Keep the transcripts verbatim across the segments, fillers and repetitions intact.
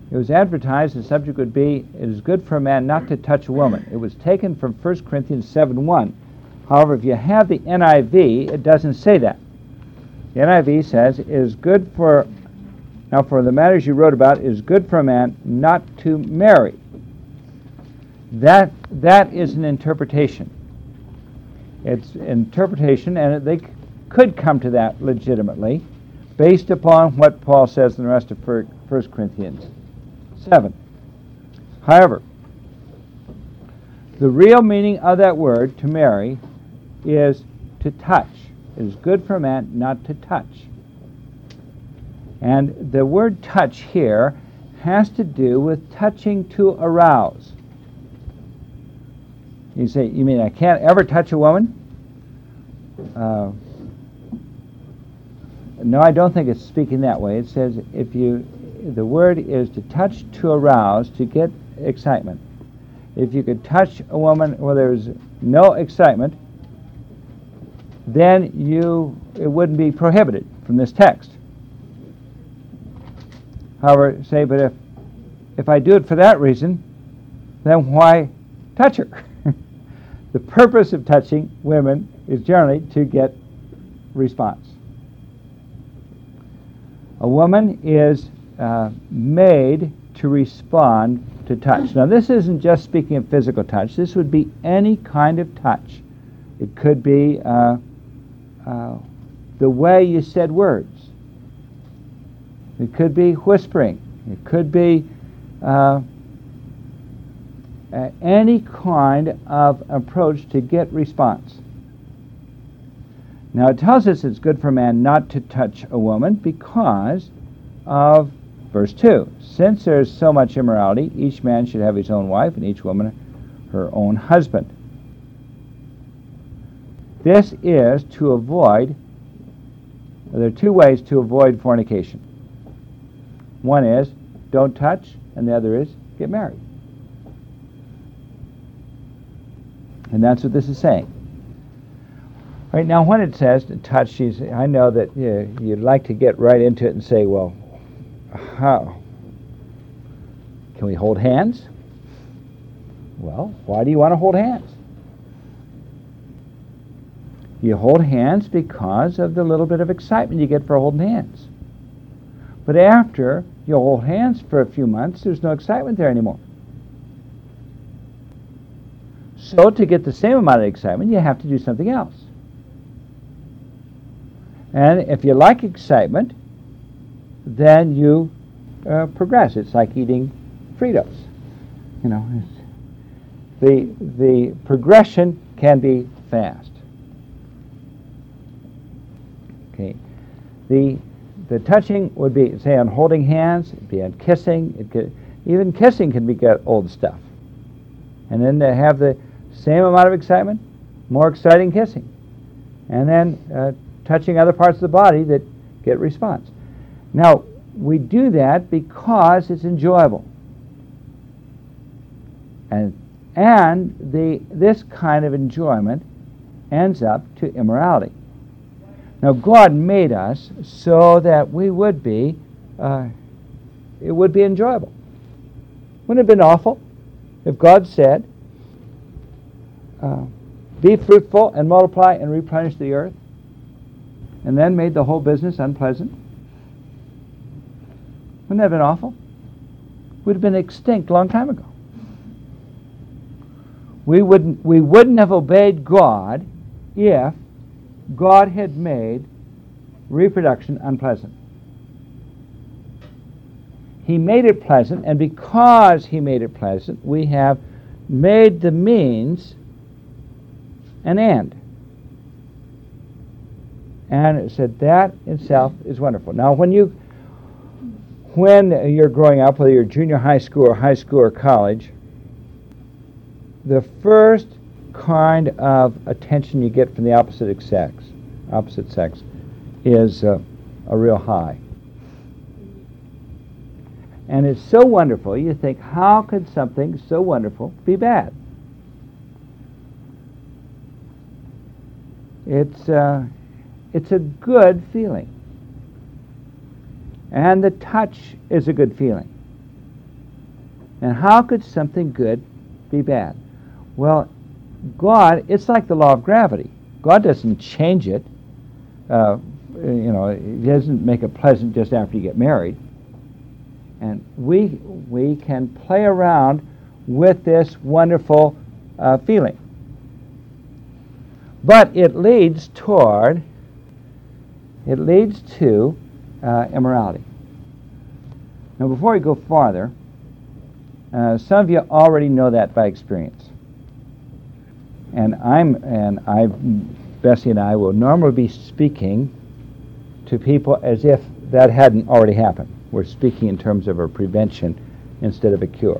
it was advertised, the subject would be, it is good for a man not to touch a woman. It was taken from First Corinthians seven one. However, if you have the N I V, it doesn't say that. The N I V says, it is good for, now for the matters you wrote about, it is good for a man not to marry. That, that is an interpretation. It's interpretation, and they could come to that legitimately based upon what Paul says in the rest of First Corinthians seven. However, the real meaning of that word, to marry, is to touch. It is good for a man not to touch. And the word touch here has to do with touching to arouse. You say, you mean I can't ever touch a woman? Uh, no, I don't think it's speaking that way. It says if you, the word is to touch to arouse, to get excitement. If you could touch a woman where there's no excitement, then you, it wouldn't be prohibited from this text. However, say, but if, if I do it for that reason, then why touch her? The purpose of touching women is generally to get response. A woman is uh, made to respond to touch. Now, this isn't just speaking of physical touch. This would be any kind of touch. It could be uh, uh, the way you said words. It could be whispering. It could be uh, Uh, any kind of approach to get response. Now it tells us it's good for a man not to touch a woman because of verse two. Since there is so much immorality, each man should have his own wife and each woman her own husband. This is to avoid, there are two ways to avoid fornication. One is don't touch, and the other is get married. And that's what this is saying. Right now, when it says to touch, she's, I know that you know, you'd like to get right into it and say, well, how? Can we hold hands? Well, why do you want to hold hands? You hold hands because of the little bit of excitement you get for holding hands. But after you hold hands for a few months, there's no excitement there anymore. So to get the same amount of excitement, you have to do something else. And if you like excitement, then you uh, progress. It's like eating Fritos. You know, the the progression can be fast. Okay, the the touching would be, say, on holding hands. It'd be on kissing. It could, even kissing can be get old stuff. And then to have the same amount of excitement, more exciting kissing. And then uh, touching other parts of the body that get response. Now, we do that because it's enjoyable. And and the this kind of enjoyment ends up to immorality. Now, God made us so that we would be, uh, it would be enjoyable. Wouldn't it have been awful if God said, Uh, be fruitful and multiply and replenish the earth, and then made the whole business unpleasant? Wouldn't that have been awful? We'd have been extinct a long time ago. We wouldn't, we wouldn't have obeyed God if God had made reproduction unpleasant. He made it pleasant, and because He made it pleasant, we have made the means an end. And it said that itself is wonderful. Now, when you, when you're growing up, whether you're junior high school or high school or college, the first kind of attention you get from the opposite sex, opposite sex, is uh, a real high. And it's so wonderful. You think, how could something so wonderful be bad? It's uh, it's a good feeling. And the touch is a good feeling. And how could something good be bad? Well, God, it's like the law of gravity. God doesn't change it. Uh, you know, He doesn't make it pleasant just after you get married. And we we can play around with this wonderful uh, feeling. But it leads toward, it leads to uh, immorality. Now, before we go farther, uh, some of you already know that by experience. And I'm, and I, Bessie and I will normally be speaking to people as if that hadn't already happened. We're speaking in terms of a prevention instead of a cure.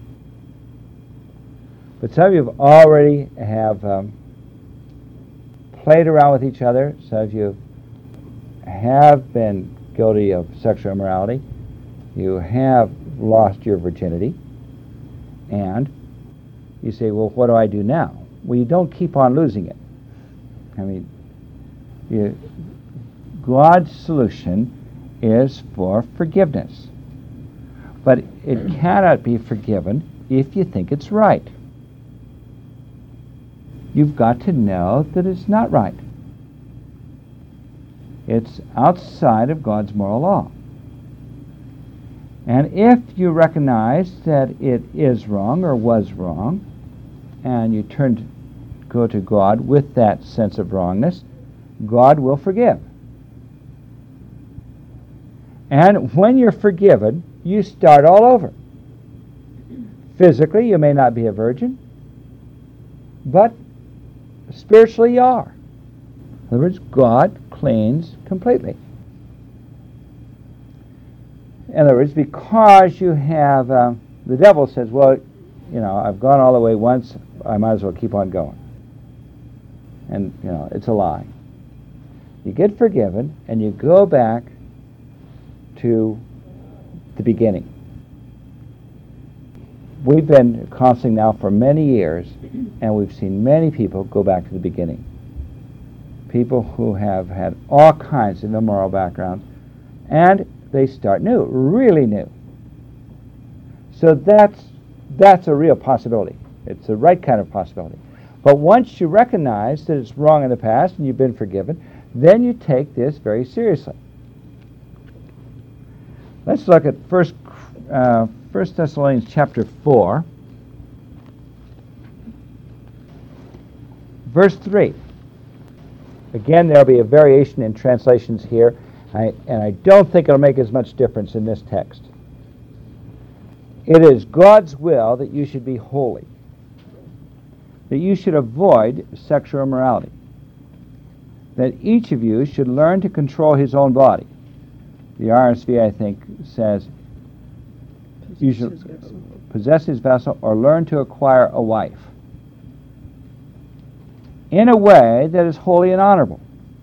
But some of you have already have um, played around with each other. Some of you have been guilty of sexual immorality. You have lost your virginity. And you say, well, what do I do now? Well, you don't keep on losing it. I mean, you, God's solution is for forgiveness. But it cannot be forgiven if you think it's right. You've got to know that it's not right. It's outside of God's moral law. And if you recognize that it is wrong or was wrong, and you turn to go to God with that sense of wrongness, God will forgive. And when you're forgiven, you start all over. Physically, you may not be a virgin, but spiritually you are. In other words, God cleans completely. In other words, because you have, uh, the devil says, well, you know, I've gone all the way once, I might as well keep on going. And, you know, it's a lie. You get forgiven, and you go back to the beginning. We've been counseling now for many years, and we've seen many people go back to the beginning. People who have had all kinds of immoral backgrounds, and they start new, really new. So that's that's a real possibility. It's the right kind of possibility. But once you recognize that it's wrong in the past and you've been forgiven, then you take this very seriously. Let's look at First uh, First Thessalonians chapter four, verse three. Again, there'll be a variation in translations here, I, and I don't think it'll make as much difference in this text. It is God's will that you should be holy, that you should avoid sexual immorality, that each of you should learn to control his own body. The R S V, I think, says you should possess his vessel or learn to acquire a wife in a way that is holy and honorable,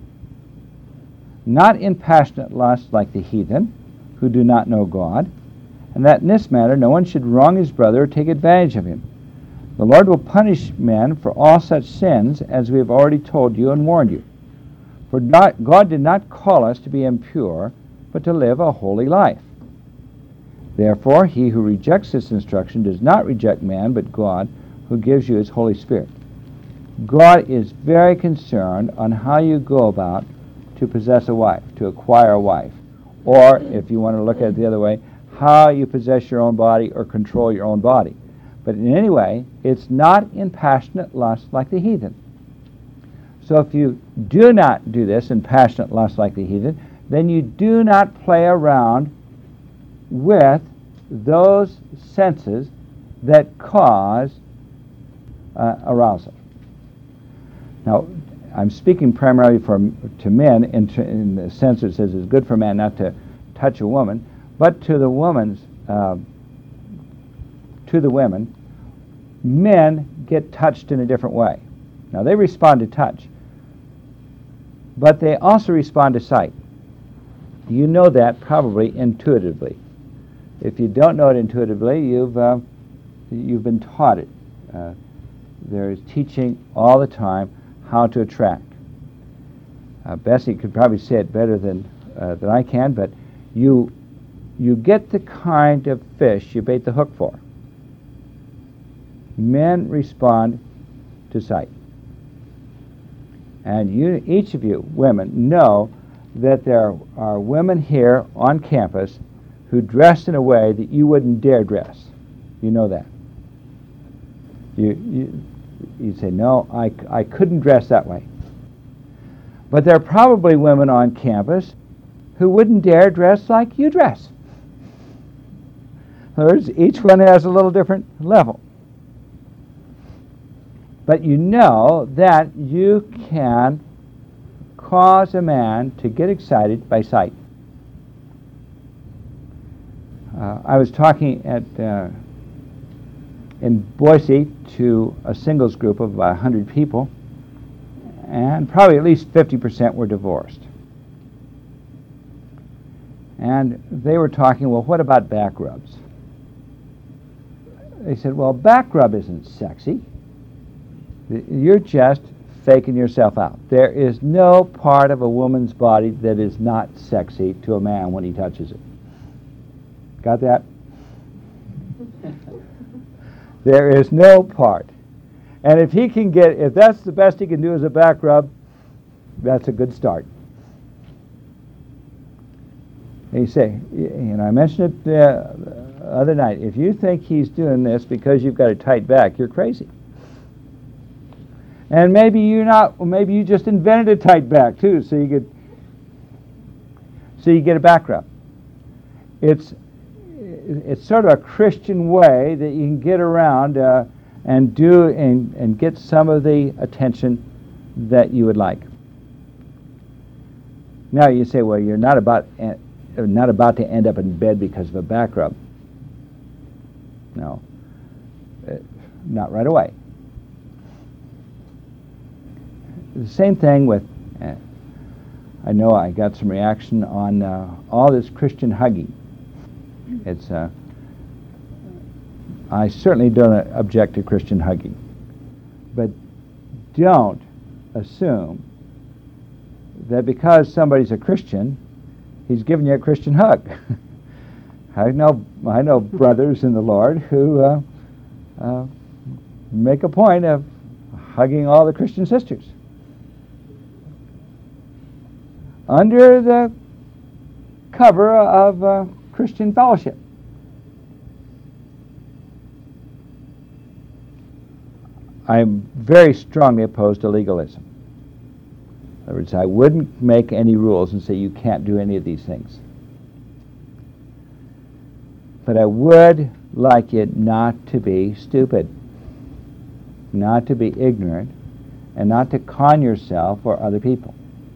not in passionate lust like the heathen, who do not know God, and that in this matter no one should wrong his brother or take advantage of him. The Lord will punish men for all such sins, as we have already told you and warned you. For not, God did not call us to be impure, but to live a holy life. Therefore, he who rejects this instruction does not reject man, but God, who gives you his Holy Spirit. God is very concerned on how you go about to possess a wife, to acquire a wife. Or, if you want to look at it the other way, how you possess your own body or control your own body. But in any way, it's not in passionate lust like the heathen. So if you do not do this in passionate lust like the heathen, then you do not play around with those senses that cause uh, arousal. Now, I'm speaking primarily for, to men in, in the sense that it says it's good for a man not to touch a woman, but to the woman's, uh, to the women, men get touched in a different way. Now, they respond to touch, but they also respond to sight. You know that probably intuitively. If you don't know it intuitively, you've uh, you've been taught it. Uh, there is teaching all the time how to attract. Uh, Bessie could probably say it better than uh, than I can, but you you get the kind of fish you bait the hook for. men respond to sight. And you, each of you, women, know that there are women here on campus who dress in a way that you wouldn't dare dress. You know that. You, you, you say, no, I, I couldn't dress that way. But there are probably women on campus who wouldn't dare dress like you dress. In other words, each one has a little different level. But you know that you can cause a man to get excited by sight. Uh, I was talking at uh, in Boise to a singles group of about one hundred people, and probably at least fifty percent were divorced. And they were talking, well, what about back rubs? They said, well, back rub isn't sexy. You're just faking yourself out. There is no part of a woman's body that is not sexy to a man when he touches it. Got that? There is no part. And if he can get, if that's the best he can do as a back rub, that's a good start. And you say, you know, I mentioned it uh, the other night, if you think he's doing this because you've got a tight back, you're crazy. And maybe you're not, or maybe you just invented a tight back too, so you get, so you get a back rub. It's, it's sort of a Christian way that you can get around uh, and do and, and get some of the attention that you would like. Now you say, well, you're not about not about to end up in bed because of a back rub. No, uh, not right away. The same thing with, uh, I know I got some reaction on uh, all this Christian hugging. It's, uh, I certainly don't object to Christian hugging, but don't assume that because somebody's a Christian, he's giving you a Christian hug. I know, I know brothers in the Lord who uh, uh, make a point of hugging all the Christian sisters under the cover of uh, Christian fellowship. I'm very strongly opposed to legalism. In other words, I wouldn't make any rules and say you can't do any of these things. But I would like it not to be stupid, not to be ignorant, and not to con yourself or other people.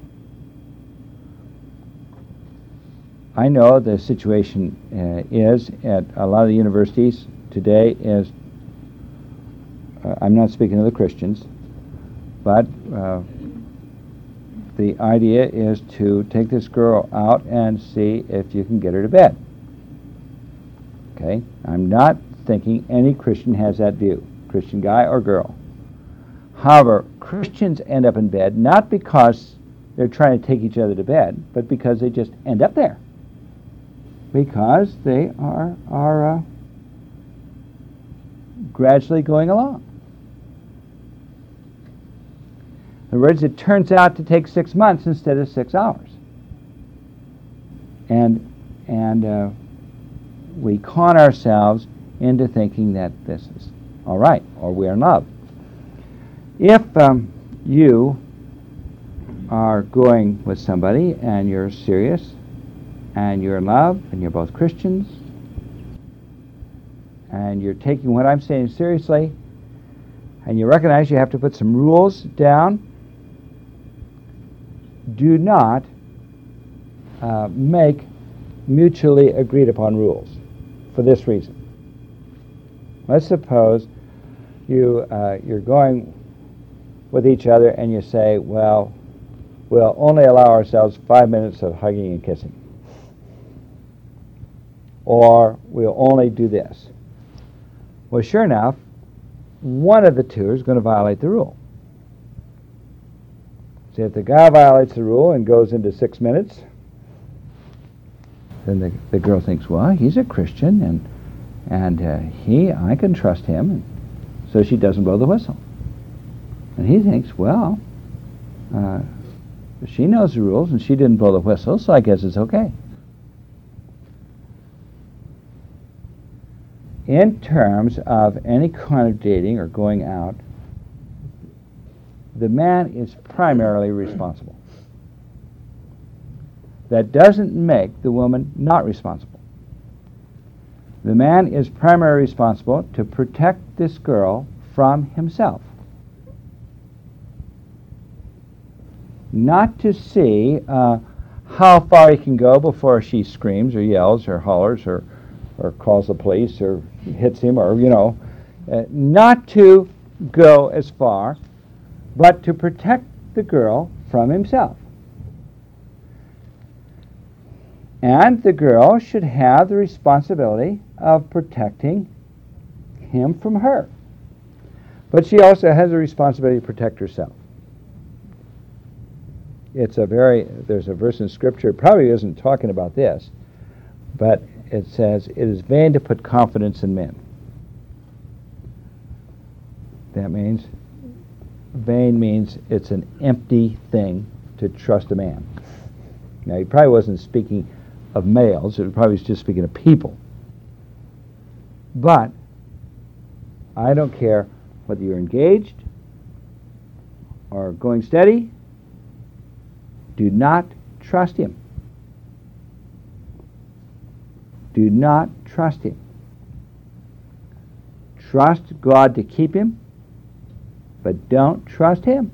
I know the situation uh, is at a lot of the universities today is, uh, I'm not speaking of the Christians, but uh, the idea is to take this girl out and see if you can get her to bed. Okay? I'm not thinking any Christian has that view, Christian guy or girl. However, Christians end up in bed not because they're trying to take each other to bed, but because they just end up there. Because they are, are uh, gradually going along. In other words, it turns out to take six months instead of six hours. And, and uh, we con ourselves into thinking that this is all right, or we're in love. If um, you are going with somebody and you're serious, and you're in love, and you're both Christians, and you're taking what I'm saying seriously, and you recognize you have to put some rules down, do not uh, make mutually agreed upon rules for this reason. Let's suppose you, uh, you're going with each other and you say, well, we'll only allow ourselves five minutes of hugging and kissing. Or we'll only do this. Well, sure enough, one of the two is going to violate the rule. See, if the guy violates the rule and goes into six minutes, then the, the girl thinks, well, he's a Christian, and and uh, he, I can trust him. And so she doesn't blow the whistle. And he thinks, well, uh, she knows the rules and she didn't blow the whistle, so I guess it's okay. In terms of any kind of dating or going out, the man is primarily responsible. That doesn't make the woman not responsible. The man is primarily responsible to protect this girl from himself. Not to see uh, how far he can go before she screams or yells or hollers or, or calls the police or hits him or, you know, uh, not to go as far, but to protect the girl from himself. And the girl should have the responsibility of protecting him from her. But she also has a responsibility to protect herself. It's a very, there's a verse in Scripture, it probably isn't talking about this, but it says, it is vain to put confidence in men. That means, vain means it's an empty thing to trust a man. Now, he probably wasn't speaking of males, it probably was just speaking of people. But, I don't care whether you're engaged or going steady, do not trust him. Do not trust him. Trust God to keep him, but don't trust him.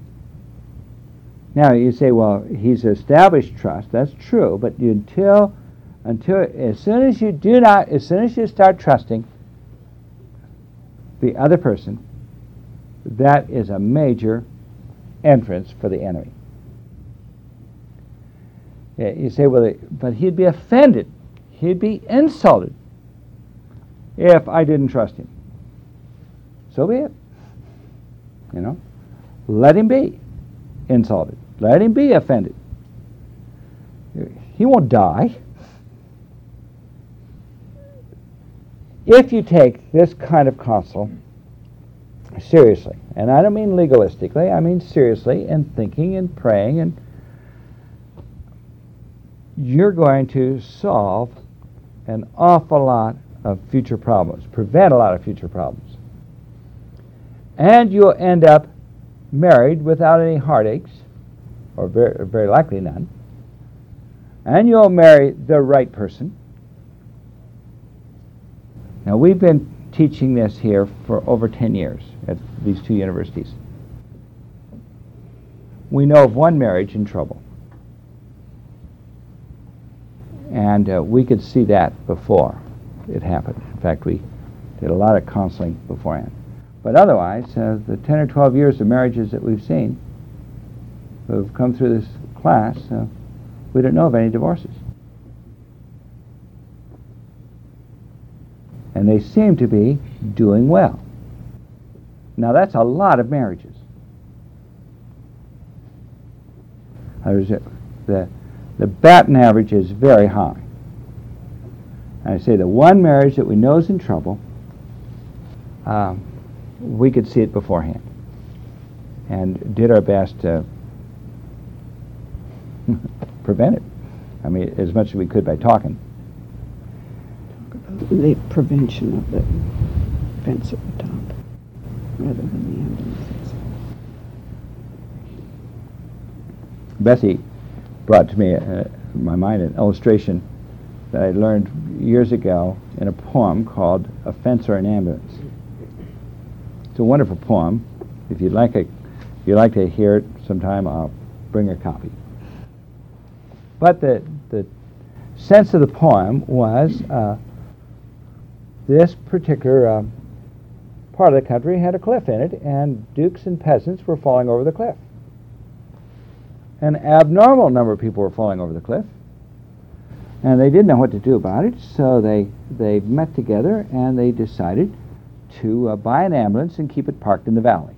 Now you say, well, he's established trust. That's true, but you, until, until, as soon as you do not, as soon as you start trusting the other person, that is a major entrance for the enemy. Yeah, you say, well, but he'd be offended. He'd be insulted if I didn't trust him. So be it. You know, let him be insulted. Let him be offended. He won't die. If you take this kind of counsel seriously, and I don't mean legalistically, I mean seriously, and thinking and praying, and you're going to solve an awful lot of future problems, prevent a lot of future problems. And you'll end up married without any heartaches, or very, or very likely none. And you'll marry the right person. Now, we've been teaching this here for over ten years at these two universities. We know of one marriage in trouble. And uh, we could see that before it happened. In fact, we did a lot of counseling beforehand. But otherwise, uh, the ten or twelve years of marriages that we've seen, who have come through this class, uh, we don't know of any divorces. And they seem to be doing well. Now, that's a lot of marriages. There's a, the The baton average is very high. And I say the one marriage that we know is in trouble, um, we could see it beforehand and did our best to prevent it. I mean, as much as we could by talking. Talk about the prevention of the fence at the top rather than the ambulances. Bessie brought to me, uh, in my mind, an illustration that I learned years ago in a poem called A Fence or an Ambulance. It's a wonderful poem. If you'd like, a, if you'd like to hear it sometime, I'll bring a copy. But the, the sense of the poem was uh, this particular uh, part of the country had a cliff in it, and dukes and peasants were falling over the cliff. An abnormal number of people were falling over the cliff, and they didn't know what to do about it, so they they met together and they decided to uh, buy an ambulance and keep it parked in the valley.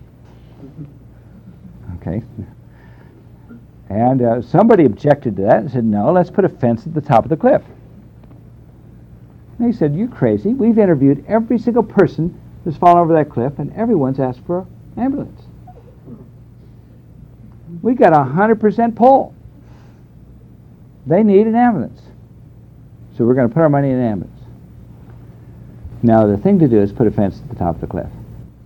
Okay. And uh, somebody objected to that and said, no, let's put a fence at the top of the cliff. And they said, you're crazy. We've interviewed every single person has fallen over that cliff, and everyone's asked for an ambulance. We got a one hundred percent pull. They need an ambulance. So we're going to put our money in an ambulance. Now, the thing to do is put a fence at the top of the cliff.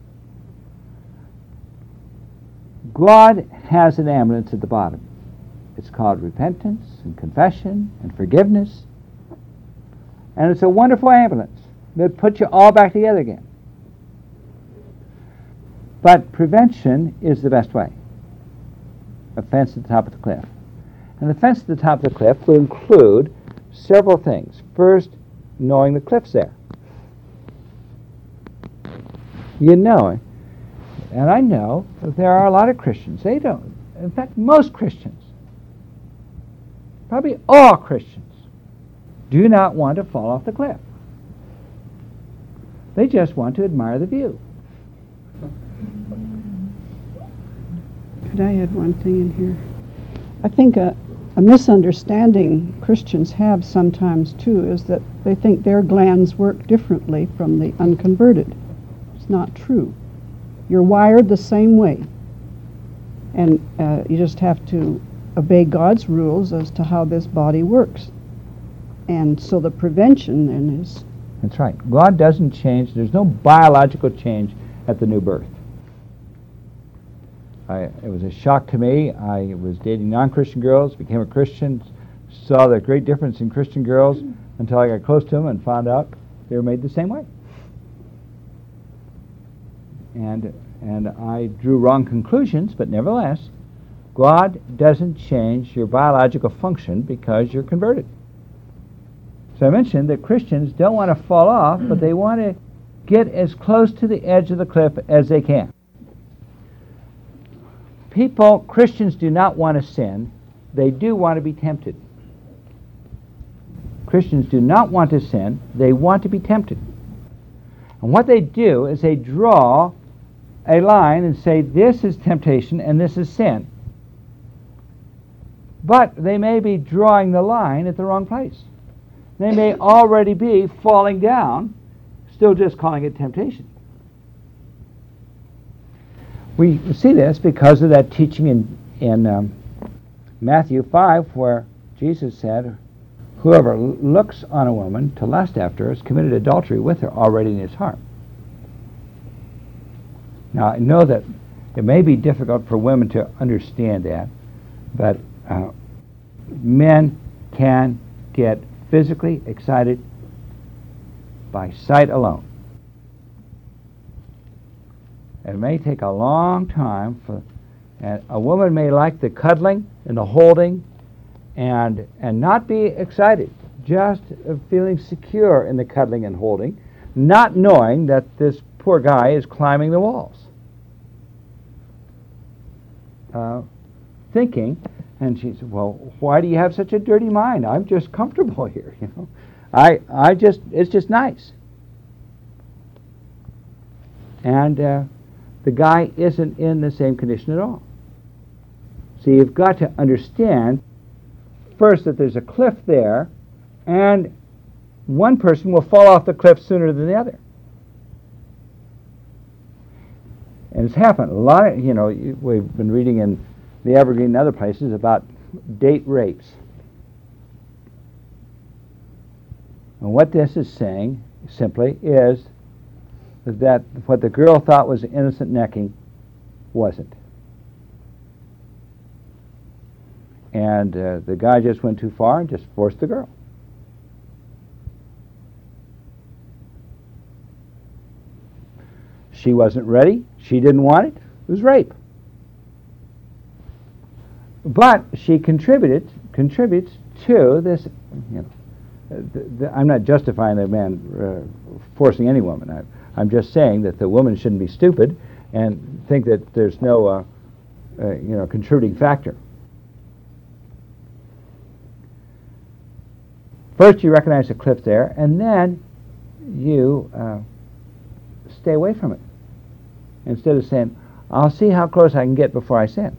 God has an ambulance at the bottom. It's called repentance and confession and forgiveness. And it's a wonderful ambulance that puts you all back together again. But prevention is the best way. A fence at the top of the cliff. And the fence at the top of the cliff will include several things. First, knowing the cliff's there. You know it. And I know that there are a lot of Christians. They don't. In fact, most Christians, probably all Christians, do not want to fall off the cliff. They just want to admire the view. Could I add one thing in here? I think a, a misunderstanding Christians have sometimes, too, is that they think their glands work differently from the unconverted. It's not true. You're wired the same way. And uh, you just have to obey God's rules as to how this body works. And so the prevention then is... That's right. God doesn't change. There's no biological change at the new birth. I, it was a shock to me. I was dating non-Christian girls, became a Christian, saw the great difference in Christian girls until I got close to them and found out they were made the same way. And and I drew wrong conclusions, but nevertheless, God doesn't change your biological function because you're converted. So I mentioned that Christians don't want to fall off, but they want to get as close to the edge of the cliff as they can. People, Christians do not want to sin. They do want to be tempted. Christians do not want to sin. They want to be tempted. And what they do is they draw a line and say, this is temptation and this is sin. But they may be drawing the line at the wrong place. They may already be falling down, still just calling it temptation. We see this because of that teaching in, in um, Matthew five, where Jesus said, whoever looks on a woman to lust after her has committed adultery with her already in his heart. Now, I know that it may be difficult for women to understand that, but uh, men can get physically excited by sight alone. It may take a long time for, and a woman may like the cuddling and the holding and and not be excited, just feeling secure in the cuddling and holding, not knowing that this poor guy is climbing the walls. Uh, thinking, and she said, well, why do you have such a dirty mind? I'm just comfortable here, you know. I I just, it's just nice. And uh, the guy isn't in the same condition at all. So you've got to understand first that there's a cliff there, and one person will fall off the cliff sooner than the other. And it's happened. A lot of, you know, we've been reading in the Evergreen and other places about date rapes. And what this is saying simply is that what the girl thought was innocent necking wasn't. And uh, the guy just went too far and just forced the girl. She wasn't ready. She didn't want it. It was rape. But she contributed, contributes to this, you know, the, the, I'm not justifying the man uh, forcing any woman. I, I'm just saying that the woman shouldn't be stupid and think that there's no, uh, uh, you know, contributing factor. First, you recognize the cliff there, and then you uh, stay away from it. Instead of saying, I'll see how close I can get before I sin.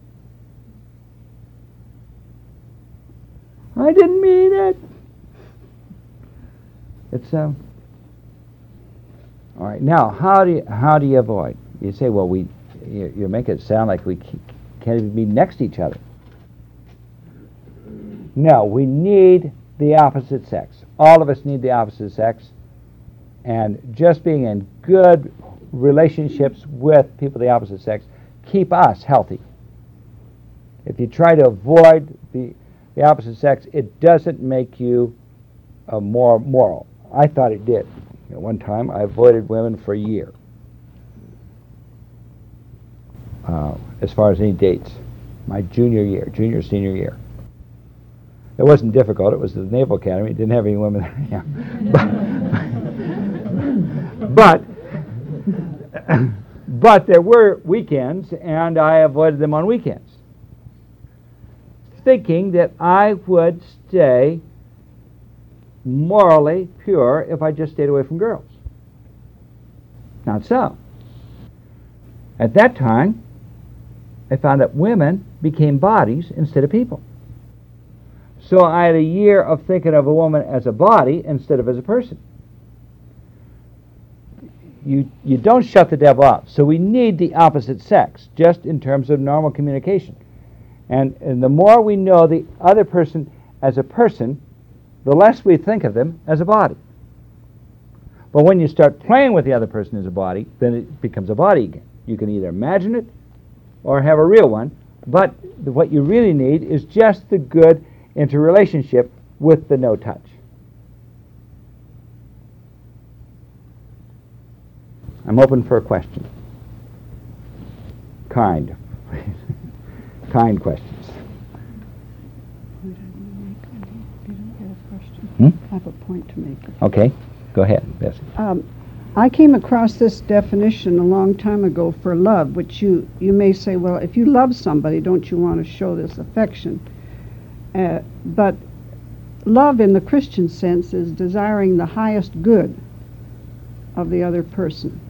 I didn't mean it. It's, um, all right. Now, how do you, how do you avoid? You say, well, we you, you make it sound like we can't even be next to each other. No, we need the opposite sex. All of us need the opposite sex. And just being in good relationships with people of the opposite sex keep us healthy. If you try to avoid the, the opposite sex, it doesn't make you uh, more moral. I thought it did. You know, one time I avoided women for a year. Uh, as far as any dates. My junior year, junior, senior year. It wasn't difficult. It was the Naval Academy. It didn't have any women there. but, but there were weekends, and I avoided them on weekends, thinking that I would stay morally pure if I just stayed away from girls. Not so. At that time, I found that women became bodies instead of people. So I had a year of thinking of a woman as a body instead of as a person. You, you don't shut the devil up. So we need the opposite sex, just in terms of normal communication. And, and the more we know the other person as a person, the less we think of them as a body. But when you start playing with the other person as a body, then it becomes a body again. You can either imagine it or have a real one, but what you really need is just the good interrelationship with the no touch. I'm open for a question. Kind. Kind questions. Hmm? I have a point to make. Okay, go ahead, Bessie. Um, I came across this definition a long time ago for love, which you, you may say, well, if you love somebody, don't you want to show this affection? Uh, but love in the Christian sense is desiring the highest good of the other person.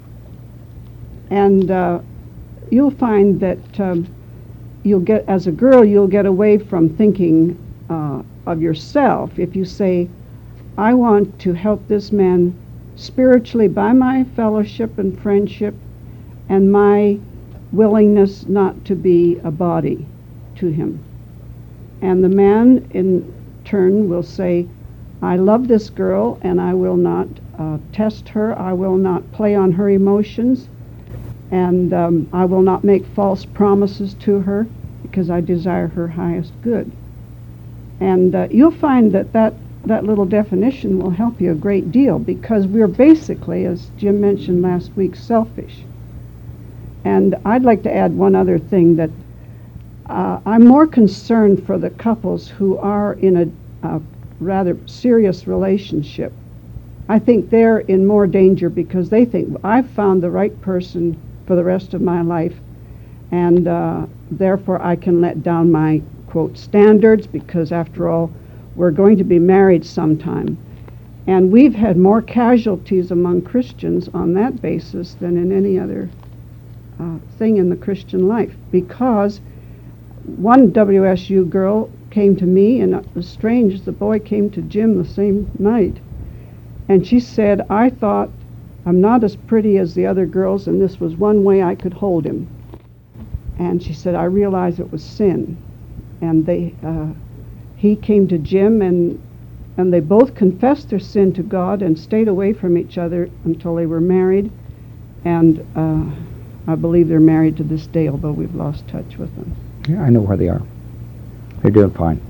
And uh, you'll find that um, you'll get, as a girl, you'll get away from thinking uh, of yourself if you say, I want to help this man spiritually by my fellowship and friendship and my willingness not to be a body to him. And the man in turn will say, I love this girl and I will not uh, test her, I will not play on her emotions, and um, I will not make false promises to her because I desire her highest good. And uh, you'll find that, that that little definition will help you a great deal, because we're basically, as Jim mentioned last week, selfish. And I'd like to add one other thing, that uh, I'm more concerned for the couples who are in a, a rather serious relationship. I think they're in more danger because they think, I've found the right person for the rest of my life, and uh, therefore I can let down my, quote, standards, because after all, we're going to be married sometime. And we've had more casualties among Christians on that basis than in any other uh, thing in the Christian life, because one W S U girl came to me, and it was strange, the boy came to Jim the same night, and she said, I thought I'm not as pretty as the other girls, and this was one way I could hold him. And she said, I realized it was sin. And they, uh, he came to Jim, and and they both confessed their sin to God and stayed away from each other until they were married. And uh, I believe they're married to this day, although we've lost touch with them. Yeah, I know where they are. They're doing fine.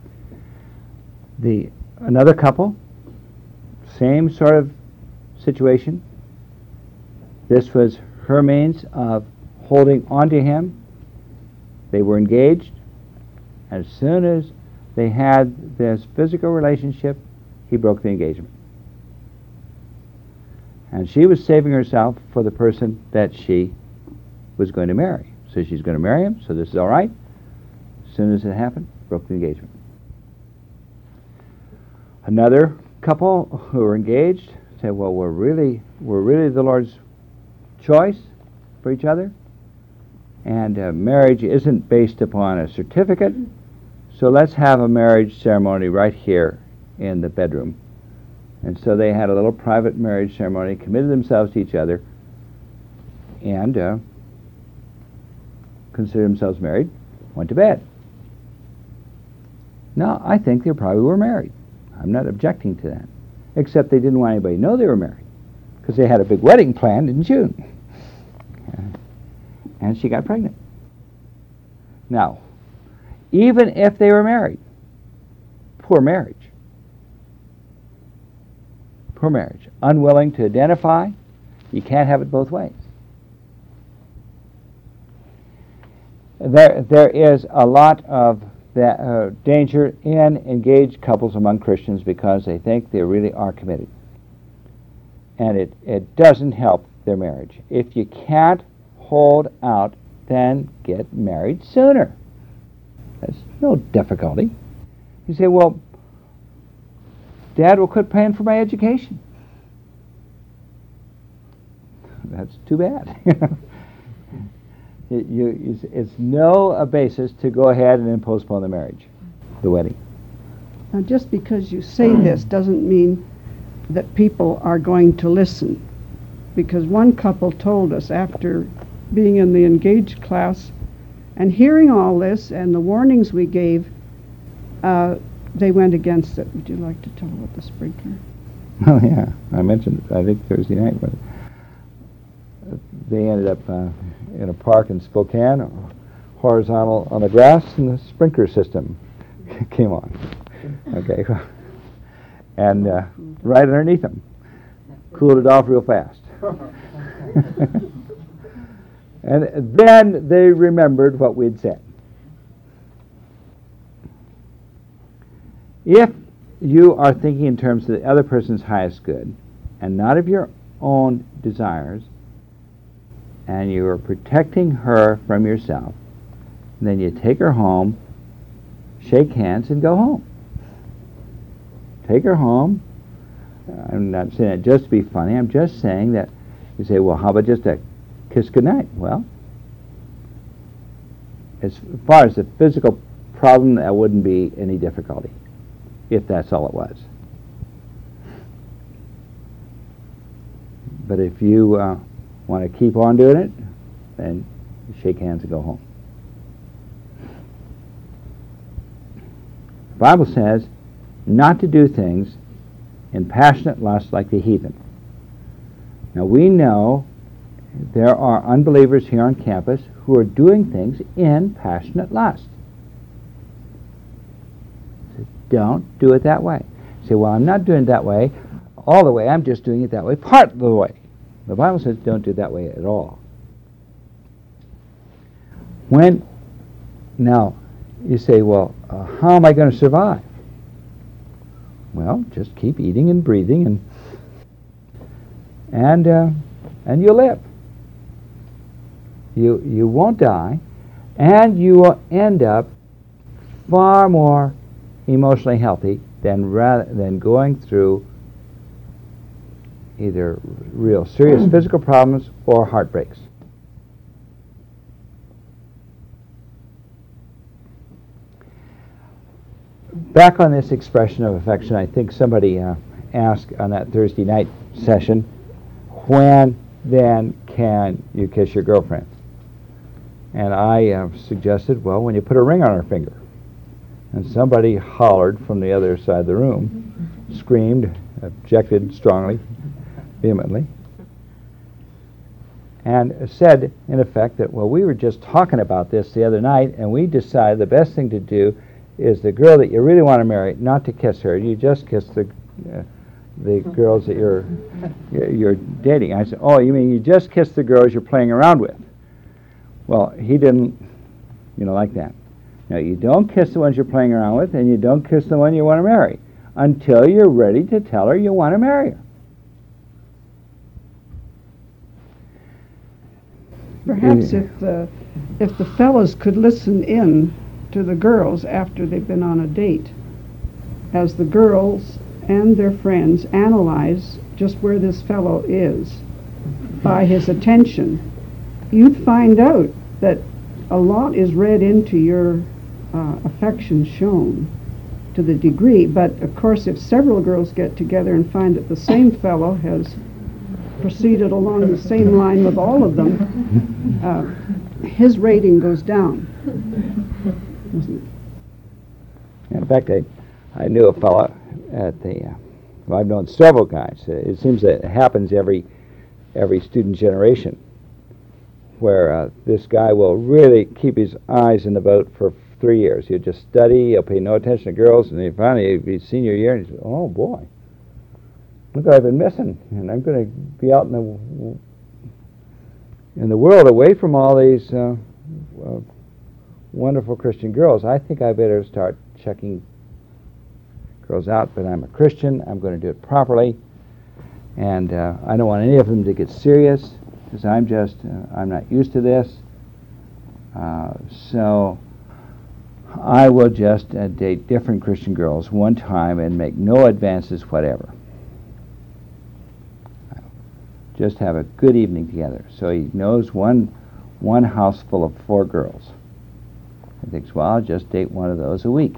The another couple, same sort of situation. This was her means of holding on to him. They were engaged. As soon as they had this physical relationship, he broke the engagement. And she was saving herself for the person that she was going to marry. So she's going to marry him, so this is all right. As soon as it happened, broke the engagement. Another couple who were engaged said, well, we're really, we're really the Lord's choice for each other, and uh, marriage isn't based upon a certificate, so let's have a marriage ceremony right here in the bedroom And so they had a little private marriage ceremony, committed themselves to each other, and uh, considered themselves married, went to bed. Now, I think they probably were married. I'm not objecting to that. Except they didn't want anybody to know they were married, because they had a big wedding planned in June. And she got pregnant. Now, even if they were married, poor marriage. Poor marriage. Unwilling to identify, you can't have it both ways. There, there is a lot of that, uh, danger in engaged couples among Christians because they think they really are committed. And it, it doesn't help their marriage. If you can't hold out, then get married sooner. There's no difficulty. You say, well, Dad will quit paying for my education. That's too bad. it, you, it's, it's no a basis to go ahead and then postpone the marriage, the wedding. Now, just because you say this doesn't mean that people are going to listen. Because one couple told us after being in the engaged class and hearing all this and the warnings we gave, uh, they went against it. Would you like to tell about the sprinkler? Oh, yeah. I mentioned it, I think, Thursday night. But they ended up uh, in a park in Spokane, horizontal on the grass, and the sprinkler system came on. Okay. And uh, right underneath them. Cooled it off real fast. And then they remembered what we'd said. If you are thinking in terms of the other person's highest good and not of your own desires, and you are protecting her from yourself, then you take her home, shake hands, and go home. Take her home. I'm not saying it just to be funny. I'm just saying that you say, well, how about just a kiss goodnight? Well, as far as the physical problem, that wouldn't be any difficulty, if that's all it was. But if you uh, want to keep on doing it, then you shake hands and go home. The Bible says not to do things in passionate lust like the heathen. Now we know there are unbelievers here on campus who are doing things in passionate lust. So don't do it that way. You say, well, I'm not doing it that way all the way, I'm just doing it that way part of the way. The Bible says don't do it that way at all. When, now, you say, well, uh, how am I going to survive? Well, just keep eating and breathing, and and uh, and you'll live. You you won't die, and you will end up far more emotionally healthy than rather than going through either real serious physical problems or heartbreaks. Back on this expression of affection, I think somebody uh, asked on that Thursday night session, when then can you kiss your girlfriend? And I uh, suggested, well, when you put a ring on her finger. And somebody hollered from the other side of the room, screamed, objected strongly, vehemently, and said, in effect, that, well, we were just talking about this the other night, and we decided the best thing to do is the girl that you really want to marry, not to kiss her. You just kiss the uh, the girls that you're you're dating. I said, oh, you mean you just kiss the girls you're playing around with? Well, he didn't, you know, like that. No, you don't kiss the ones you're playing around with, and you don't kiss the one you want to marry until you're ready to tell her you want to marry her. Perhaps if the if the fellows could listen in to the girls after they've been on a date, as the girls and their friends analyze just where this fellow is by his attention, you'd find out that a lot is read into your uh, affection shown. to the degree. But of course, if several girls get together and find that the same fellow has proceeded along the same line with all of them, uh, his rating goes down. Isn't it? In fact, I, I knew a fellow at the, uh, well, I've known several guys. Uh, it seems that it happens every every student generation, where uh, this guy will really keep his eyes in the boat for three years. He'll just study, he'll pay no attention to girls, and then finally, his senior year, and he says, oh boy, look what I've been missing, and I'm going to be out in the in the world away from all these uh, uh, wonderful Christian girls. I think I better start checking girls out, but I'm a Christian, I'm going to do it properly, and uh, I don't want any of them to get serious, because I'm just, uh, I'm not used to this, uh, so I will just uh, date different Christian girls one time and make no advances whatever. Just have a good evening together. So he knows one one house full of four girls. He thinks, well, I'll just date one of those a week.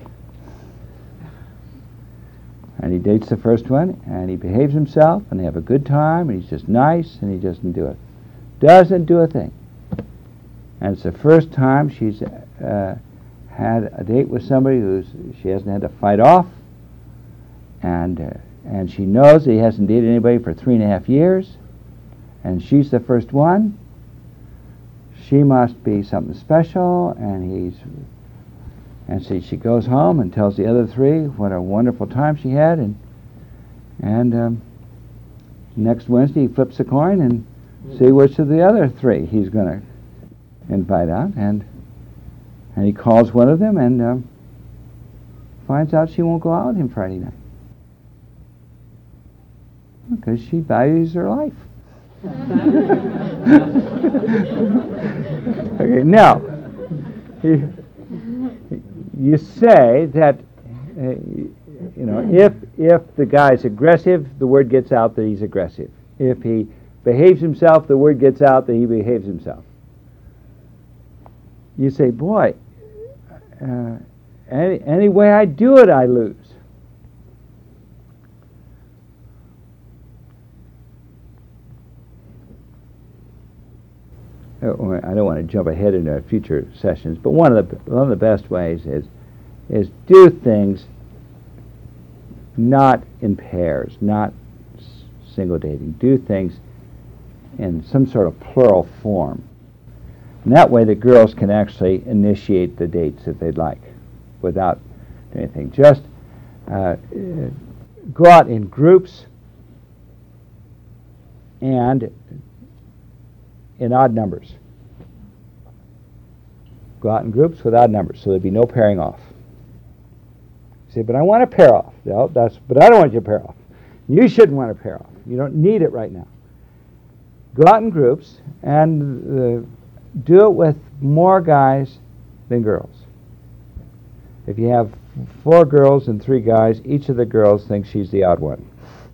And he dates the first one, and he behaves himself, and they have a good time, and he's just nice, and he doesn't do it. Doesn't do a thing. And it's the first time she's uh, had a date with somebody who's she hasn't had to fight off, and uh, and she knows that he hasn't dated anybody for three and a half years, and she's the first one. She must be something special, and he's and so she goes home and tells the other three what a wonderful time she had, and and um, next Wednesday he flips a coin and see which of the other three he's going to invite out, and and he calls one of them and um, finds out she won't go out with him Friday night because she values her life. Okay, now you, you say that uh, you know if if the guy's aggressive, the word gets out that he's aggressive. If he behaves himself, the word gets out that he behaves himself. You say, boy, uh, any, any way I do it, I lose. I don't want to jump ahead into future sessions, but one of the one of the best ways is is do things not in pairs, not s- single dating. Do things in some sort of plural form. And that way the girls can actually initiate the dates that they'd like without anything. Just uh, go out in groups and in odd numbers. Go out in groups with odd numbers, so there'd be no pairing off. You say, but I want to pair off. No, that's, but I don't want you to pair off. You shouldn't want to pair off. You don't need it right now. Go out in groups and uh, do it with more guys than girls. If you have four girls and three guys, each of the girls thinks she's the odd one.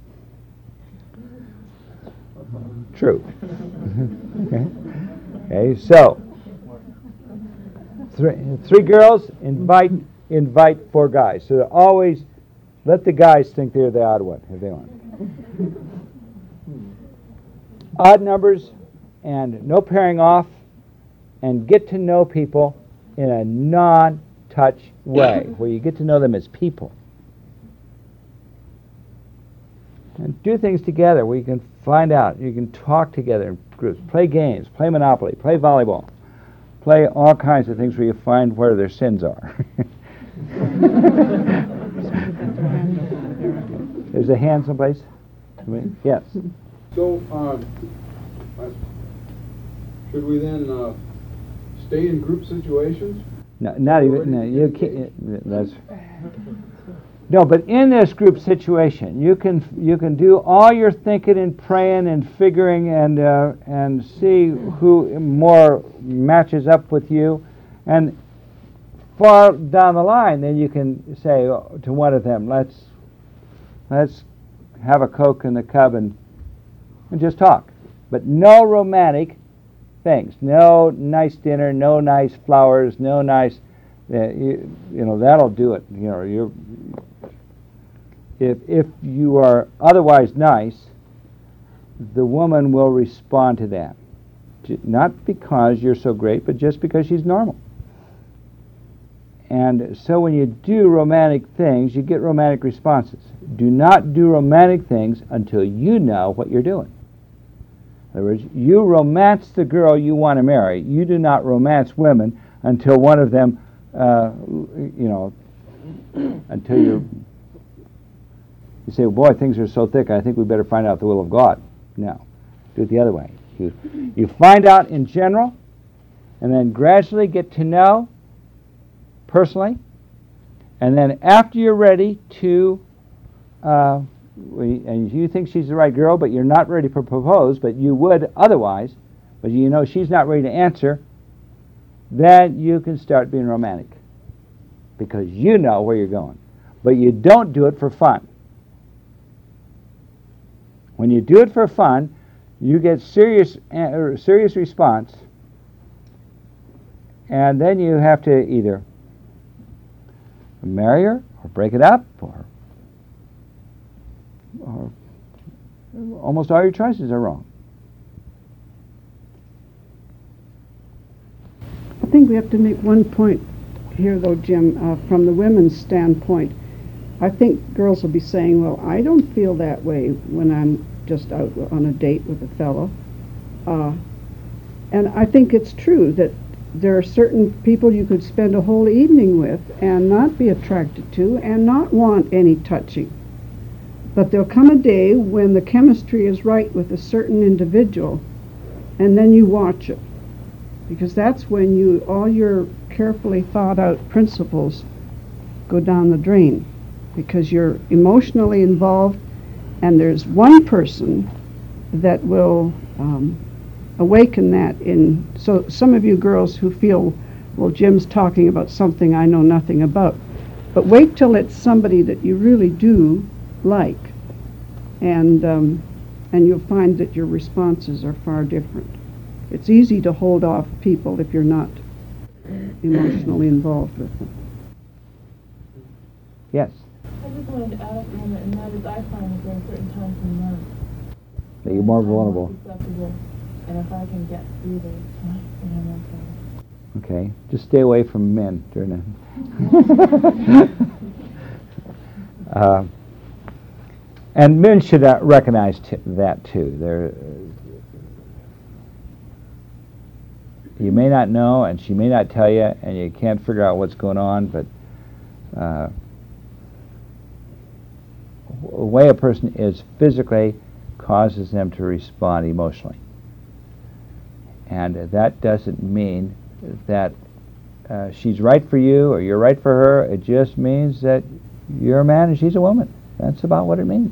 True. Okay. Okay, so three, three girls invite invite four guys. So always let the guys think they're the odd one if they want. Odd numbers and no pairing off, and get to know people in a non-touch way, where you get to know them as people. And do things together where you can find out, you can talk together in groups, play games, play Monopoly, play volleyball, play all kinds of things where you find where their sins are. There's a hand someplace? Yes. So, uh, should we then uh, stay in group situations? No, not even, no, you can't, that's... No, but in this group situation, you can you can do all your thinking and praying and figuring and uh, and see who more matches up with you, and far down the line, then you can say to one of them, "Let's let's have a Coke in the Cub and and just talk," but no romantic things, no nice dinner, no nice flowers, no nice that you, you know, that'll do it. You know, you're if if you are otherwise nice, the woman will respond to that. Not because you're so great, but just because she's normal. And so when you do romantic things, you get romantic responses. Do not do romantic things until you know what you're doing. In other words, you romance the girl you want to marry. You do not romance women until one of them, uh, you know, until you're, you say, boy, things are so thick, I think we better find out the will of God. No, do it the other way. You, you find out in general, and then gradually get to know personally, and then after you're ready to, uh, and you think she's the right girl, but you're not ready to propose, but you would otherwise, but you know she's not ready to answer, then you can start being romantic, because you know where you're going. But you don't do it for fun. When you do it for fun, you get serious, uh, serious response, and then you have to either marry her, or break it up, or, or almost all your choices are wrong. I think we have to make one point here, though, Jim, uh, from the women's standpoint. I think girls will be saying, well, I don't feel that way when I'm just out on a date with a fellow. Uh, and I think it's true that there are certain people you could spend a whole evening with and not be attracted to and not want any touching. But there'll come a day when the chemistry is right with a certain individual, and then you watch it. Because that's when you all your carefully thought out principles go down the drain. Because you're emotionally involved, and there's one person that will um, awaken that in. So some of you girls who feel, well, Jim's talking about something I know nothing about. But wait till it's somebody that you really do like, and um, and you'll find that your responses are far different. It's easy to hold off people if you're not emotionally involved with them. Yes? I just wanted to add a comment, and that is I find that there are certain times in the month that you're more vulnerable. susceptible, and if I can get through those times, then I'm okay. Okay, just stay away from men during that. uh, and men should uh, recognize t- that too. They're, uh, you may not know, and she may not tell you, and you can't figure out what's going on, but uh, the way a person is physically causes them to respond emotionally. And uh, that doesn't mean that uh, she's right for you or you're right for her. It just means that you're a man and she's a woman. That's about what it means.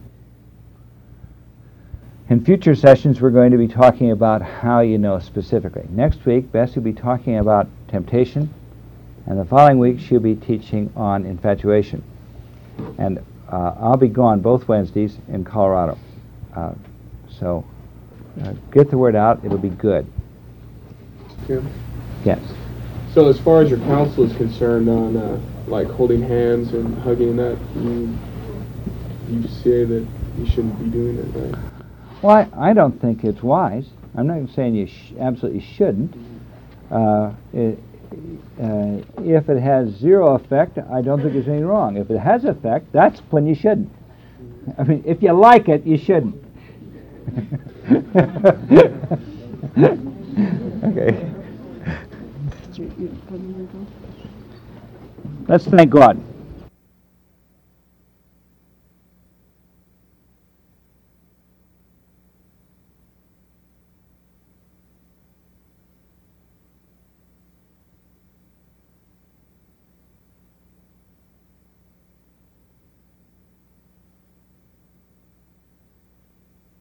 In future sessions, we're going to be talking about how you know specifically. Next week, Bess will be talking about temptation, and the following week, she'll be teaching on infatuation. And uh, I'll be gone both Wednesdays in Colorado. Uh, so uh, get the word out. It'll be good. Yeah. Yes. So as far as your counsel is concerned on uh, like holding hands and hugging, that you you say that you shouldn't be doing it, right? Well, I, I don't think it's wise. I'm not saying you sh- absolutely shouldn't. Uh, it, uh, if it has zero effect, I don't think there's anything wrong. If it has effect, that's when you shouldn't. I mean, if you like it, you shouldn't. Okay. Let's thank God.